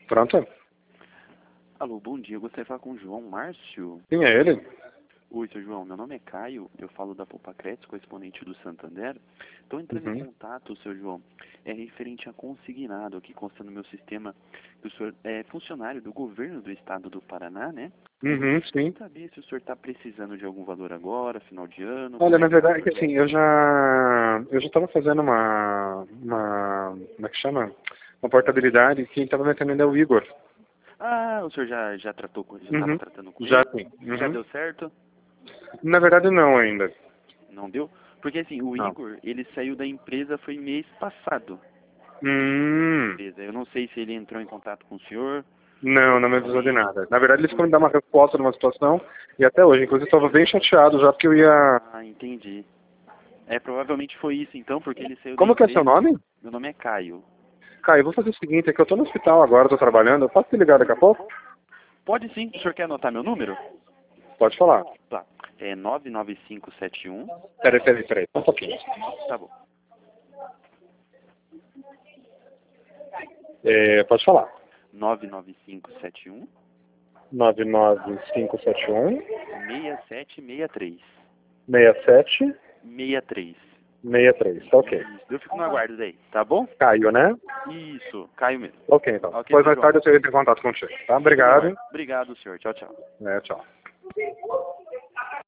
Pronto? Alô, bom dia. Eu gostaria de falar com o João Márcio. Quem é ele? Oi, seu João. Meu nome é Caio. Eu falo da Poupa-Crédito, correspondente do Santander. Estou entrando em contato, seu João, referente a consignado, aqui consta no meu sistema que o senhor é funcionário do governo do estado do Paraná, né? Sim. Quero saber se o senhor está precisando de algum valor agora, final de ano. Olha, como na é que tá o verdade, é que assim, eu já estava fazendo como é que chama? Uma portabilidade e quem estava me atendendo é o Igor. Ah, o senhor já tratou com ele, já estava tratando com Já ele? sim. Já deu certo? Na verdade, não ainda. Não deu? Porque assim, o Não. Igor, ele saiu da empresa foi mês passado. Hum, Empresa. Eu não sei se ele entrou em contato com o senhor. não me avisou de nada. Na verdade, eles foram me dar uma resposta numa situação e até hoje, inclusive, estava bem chateado já porque eu ia... Ah, entendi. Provavelmente foi isso então, porque ele saiu da Como que é seu empresa. nome? Meu nome é Caio. Caio, eu vou fazer o seguinte, é que eu tô no hospital agora, tô trabalhando, eu posso te ligar daqui a pouco? Pode sim, o senhor quer anotar meu número? Pode falar. Tá. É 99571. Peraí, só um pouquinho. Tá bom. Pode falar. 99571 99571 6763. 6763. 63. Tá ok. Isso. Eu fico no aguardo daí, tá bom? Caio, né? Isso, Caio mesmo. Ok, então. Ok, Depois seu mais João. tarde eu entro em contato contigo, tá? Fico no Obrigado. aguardo. Obrigado, senhor. Tchau, tchau. Tchau.